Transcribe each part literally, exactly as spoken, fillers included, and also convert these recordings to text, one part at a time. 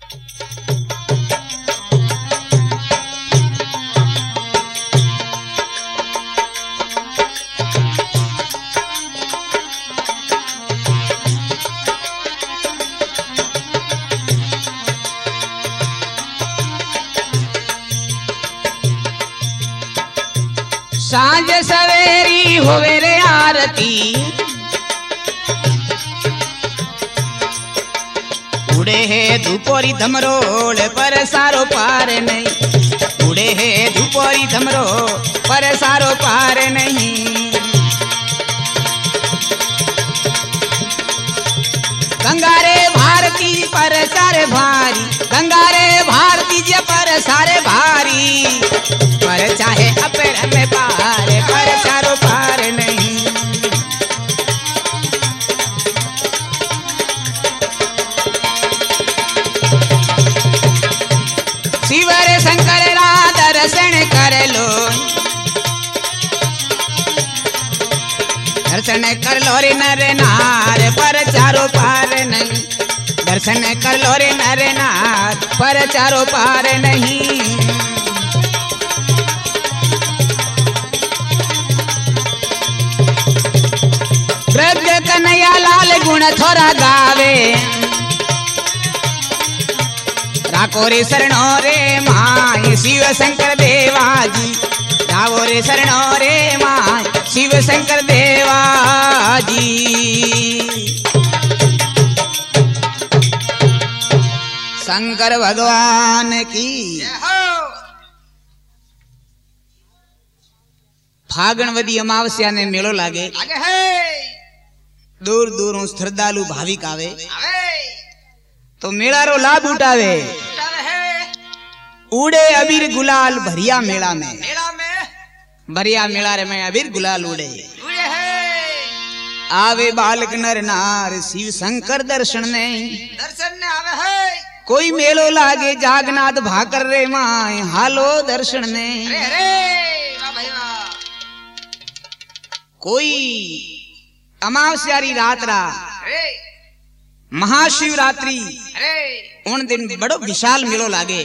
सांझ सवेरी होवे रे आरती उड़े है धुपोरी धमरोल पर सारो पार नहीं उड़े है धुपोरी धमरो पर सारो पार नहीं गंगारे भारती पर सारे भारी गंगारे भारती जे पर सारे भारी पर चाहे अपर में पार पर चारो पार नहीं शिवर शंकर रा दर्शन कर लो दर्शन कर लो रे नर नार पर चारो पार नहीं दर्शन कर लो रे नर नार पर चारो पार नहीं ब्रज कन्हैया लाल गुण थोड़ा गावे राको रे शरणो रे माय शिव शंकर देवाजी रावो रे शरणो रे माय शिव शंकर देवाजी शंकर भगवान की फागणवदी अमावस्या ने मेलो लागे दूर दूर श्रद्धालु भाविक आवे तो मेला रो लाभ उठावे उड़े अबीर गुलाल भरिया मेला में भरिया मेला रे में अबीर गुलाल उड़े आवे बालक नर नार शिव शंकर दर्शन ने दर्शन ने आवे है कोई मेलो लागे जागनाथ भाकर रे माय हालो दर्शन ने अरे अरे वाह भाई वाह कोई अमावस्यारी रात रा महाशिवरात्रि उन दिन बड़ो विशाल मेलो लागे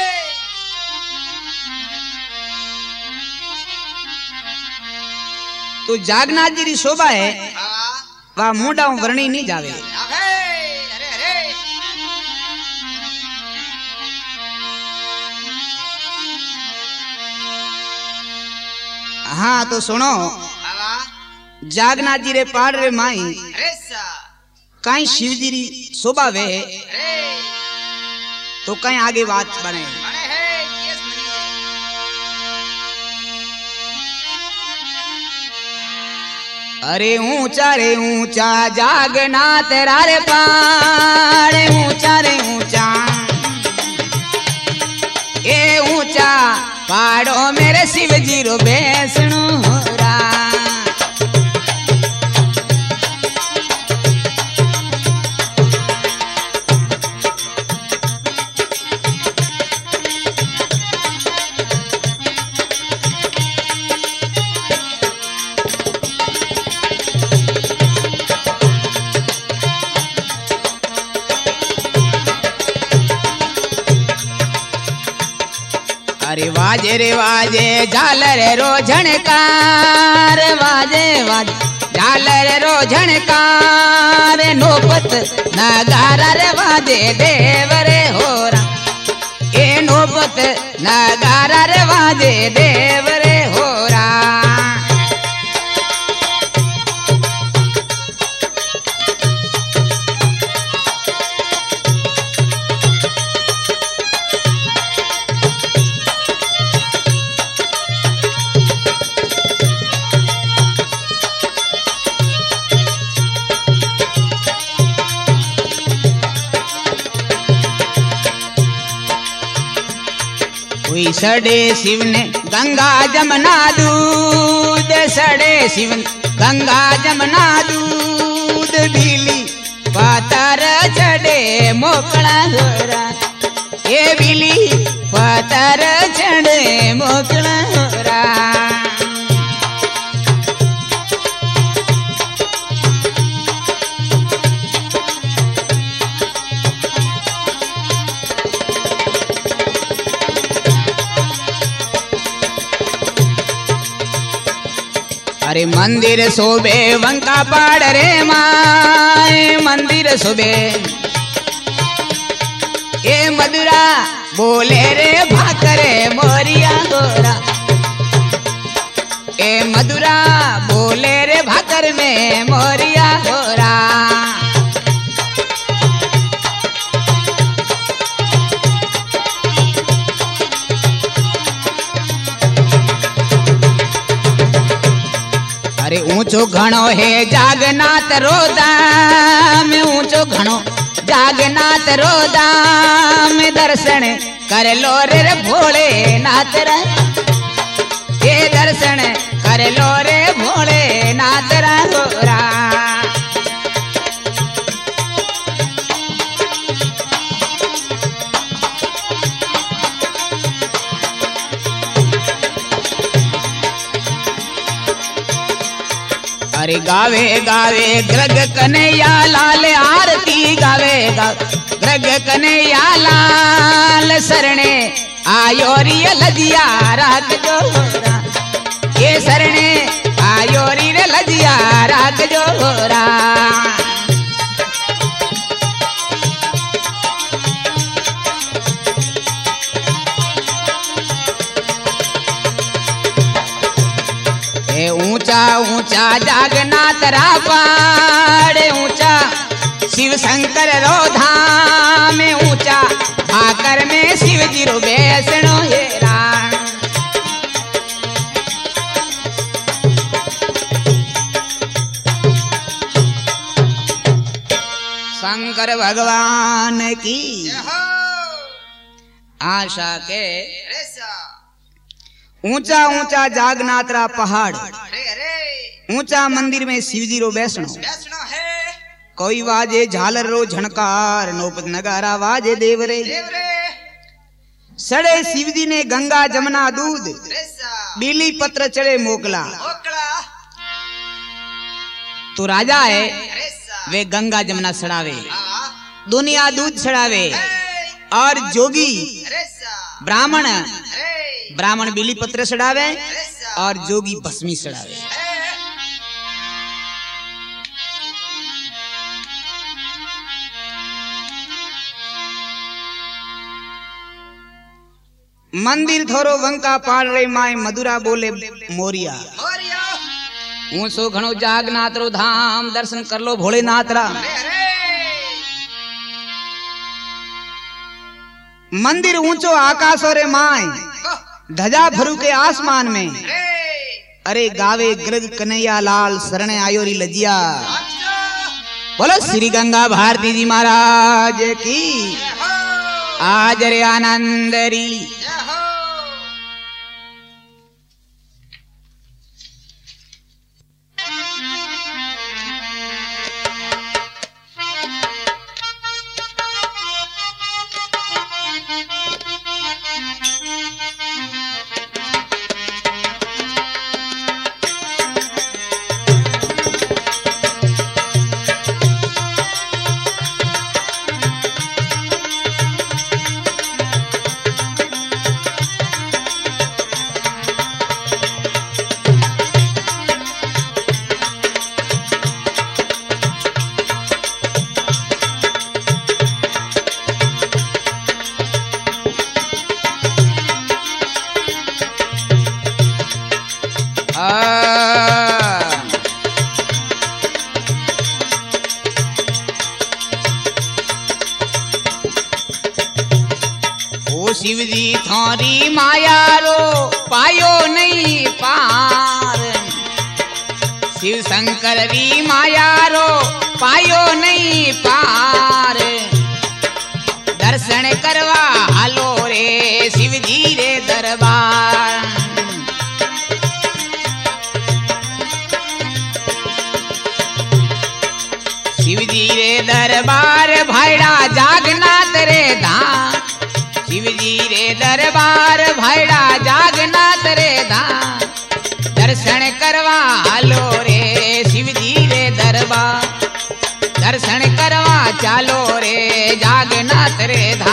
तो जागनाथ जी री शोभा है वह मोटा वर्णी नहीं जावे हाँ तो सुनो जागनाथ जी रे पाड़ रे माई कहीं शिव जी री शोभा वे तो कहीं आगे बात बने अरे ऊंचा रे ऊंचा जागनाथ रे पाड़ ऊंचा रे ऊंचा ए ऊंचा पाड़ो मेरे शिव जी रो बैसणो अरे वाजे रे वाजे झालर रो झणकार वाजे वाजे झालर रो झणकार नोपत नगारा रे वाजे देव रे होरा ए नोपत नगारा रे वाजे देव रे होरा सड़े शिव ने गंगा जमुना दूध सड़े शिव ने गंगा जमुना दूध बिली पातर चढ़े मोकड़ा होरा ये बिली पातर चढ़े मोकड़ा होरा अरे मंदिर शोभे वंका पाड़ रे माए मंदिर शोभे ए मधुरा बोले रे भाकरे मोरिया गोरा ए मधुरा बोले रे भाकर में मोरिया गोरा अरे ऊंचो घणो है जागनाथ रोदा में ऊंचो घणो जागनाथ रोदा में दर्शन कर लो रे भोले नाथ रा ये दर्शन कर लो रे भोले नाथ रा गोरा अरे गावे गावे ग्रग कन्हैया लाल आरती गावे गावे ग्रग कन्हैया लाल शरणे आयो री लजिया राख जोरा ये शरणे आयो री लजिया राख जोरा ए ऊंचा ऊंचा जागनाथ रा पहाड़ ऊंचा शिव शंकर रो धाम में ऊंचा आकर में शिव जी रो बैसणो हेरा शंकर भगवान की आशा के ऊंचा ऊंचा जागनाथ रा पहाड़ ऊंचा मंदिर में शिव जी रो बैसणो कोई वाजे झालर रो झणकार नौपत नगारा वाजे देवरे सड़े शिव जी ने गंगा जमुना दूध बीली पत्र चढ़े मोकला तो राजा है वे गंगा जमुना सड़ावे दुनिया दूध सड़ावे और जोगी ब्राह्मण ब्राह्मण बीली पत्र सड़ावे और जोगी भस्मी सड़ावे मंदिर थोरो वंका पाड़ रे माए मधुरा बोले मोरिया ऊंचो घणो जागनाथ रो धाम दर्शन कर लो भोलेनाथ रा मंदिर ऊंचो आकाश रे माए ध्वजा भरू के आसमान में अरे गावे ग्रग कन्हैया लाल शरण आयो री लजिया बोलो श्री गंगा भारती जी महाराज की आज रे आनंदरी शिव जी थारी माया रो पायो नहीं पार शिव शंकर री माया रो पायो नहीं पार दर्शन करवा हालो रे शिव जी रे दरबार शिव जी रे दरबार भाईड़ा जागनाथ रे धाम शिव जी रे दरबार भाईड़ा जागनाथ रे धाम दर्शन करवा हालो रे शिव जी रे दरबार दर्शन करवा चालो रे जागनाथ रे धाम।